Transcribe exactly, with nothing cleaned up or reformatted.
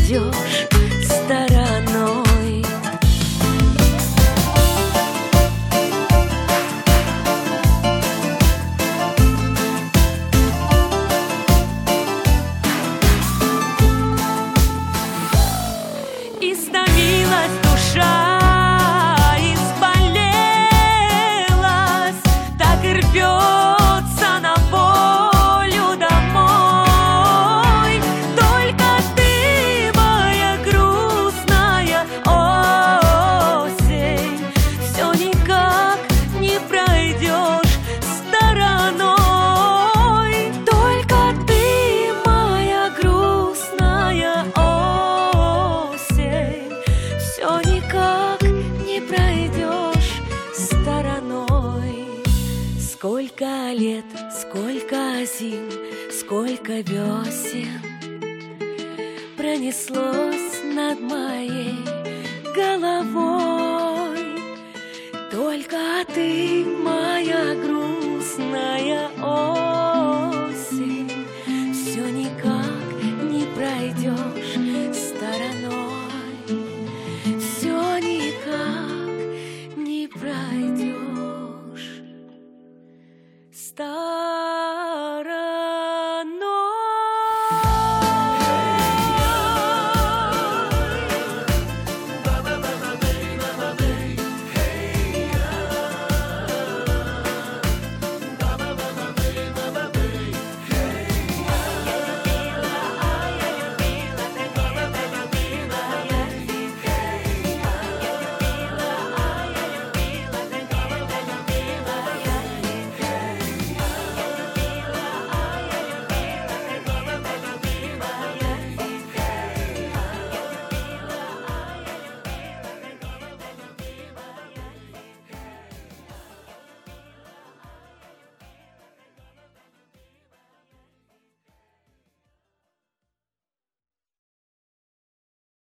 пройдешь стороной. Истомилась душа, изболелась, так и рвется на волю домой. Только ты, моя грустная осень, все никак не пройдешь стороной. Только ты, моя грустная осень, все никак не пройдешь стороной. Сколько лет, сколько зим, сколько весен пронеслось над моей головой. Только ты, моя грустная осень, все никак не пройдешь